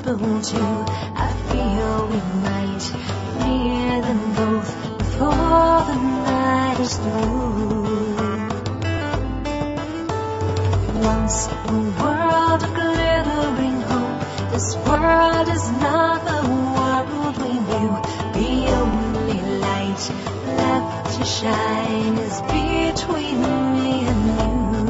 crossbow too. I feel we might clear them both before the night is through. Once a world of glittering hope, this world is not the world we knew. The only light left to shine is between me and you.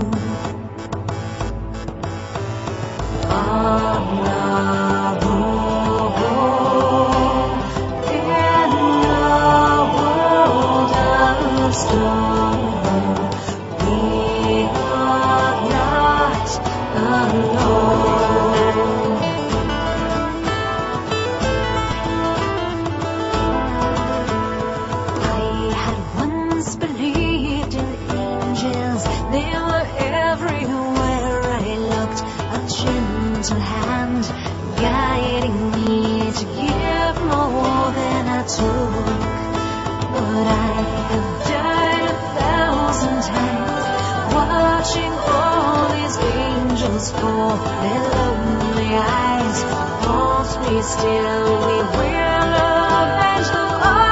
Unlovable in a world of stone, we are not alone. I had once believed in angels, they were everywhere I looked. A gentle hand guiding me to give more than I took. But I have died 1,000 times watching all these angels fall. Their lonely eyes haunt me still. We will avenge them all.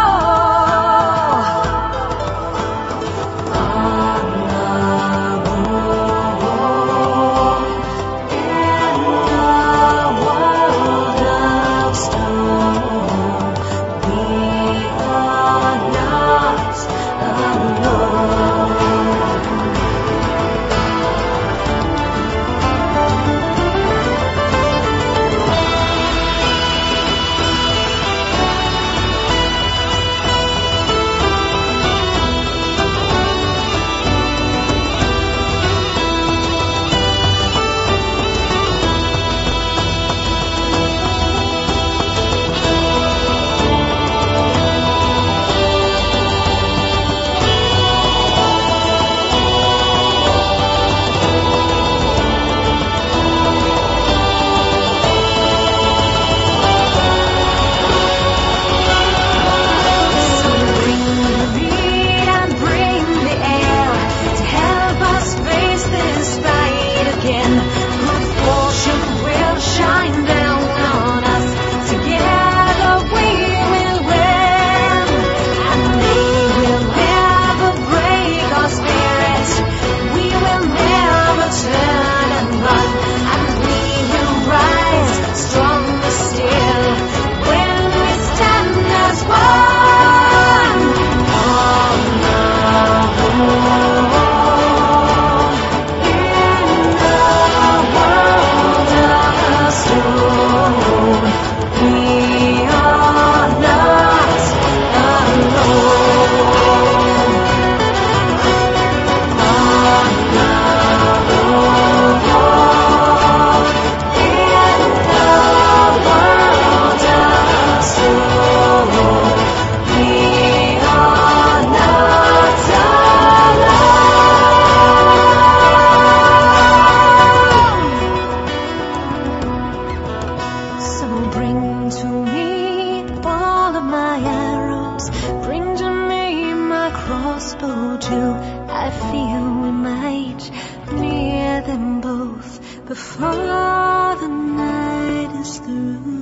Crossbow too. I feel we might clear them both before the night is through.